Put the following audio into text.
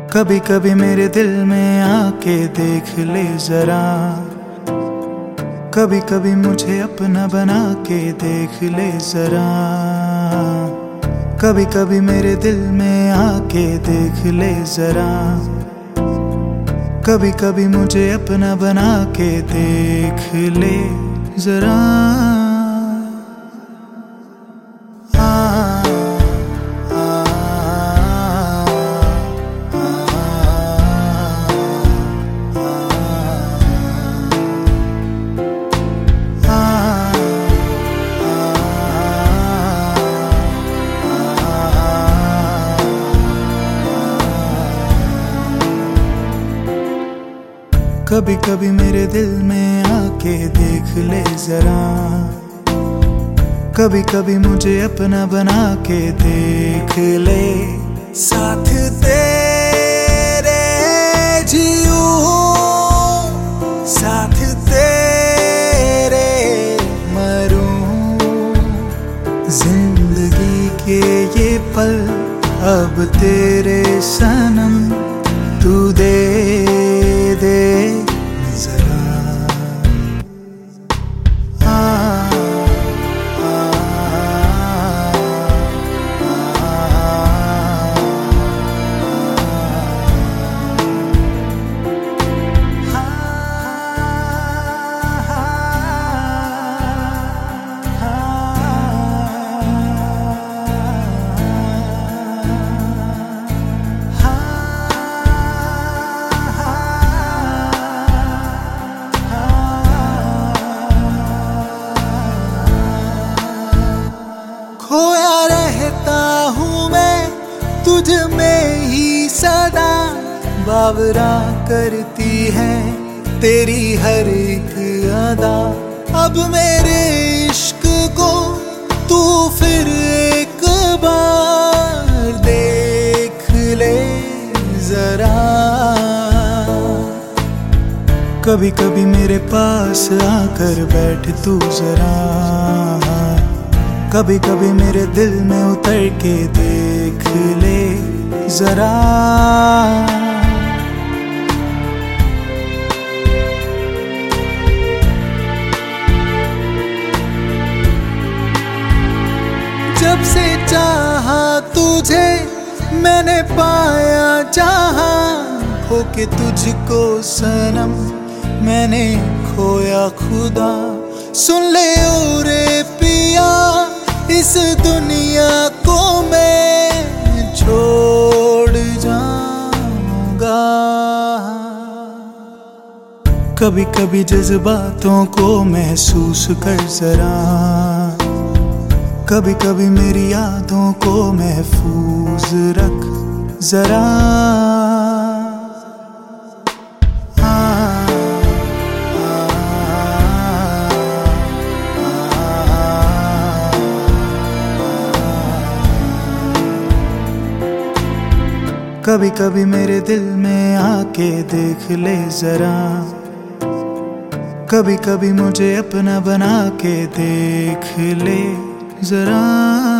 कभी कभी मेरे दिल में आके देख ले जरा, कभी कभी मुझे अपना बना के देख ले जरा। कभी कभी मेरे दिल में आके देख ले जरा, कभी कभी मुझे अपना बना के देख ले जरा। कभी कभी मेरे दिल में आके देख ले जरा, कभी कभी मुझे अपना बना के देख ले। साथ तेरे जियूं, साथ तेरे मरूं, जिंदगी के ये पल अब तेरे सनम, तू दे दे जरा। खोया रहता हूँ मैं तुझ में ही सदा, बावरा करती है तेरी हर एक अदा। अब मेरे इश्क को तू फिर एक बार देख ले जरा। कभी कभी मेरे पास आकर बैठ तू जरा, कभी कभी मेरे दिल में उतर के देख ले जरा। जब से चाहा तुझे मैंने पाया जहां, खो के तुझको सनम मैंने खोया खुदा। सुन ले ओ रे पिया, इस दुनिया को मैं छोड़ जाऊंगा। कभी कभी जज्बातों को महसूस कर जरा, कभी कभी मेरी यादों को महफूज रख जरा। कभी कभी मेरे दिल में आके देख ले जरा, कभी कभी मुझे अपना बना के देख ले जरा।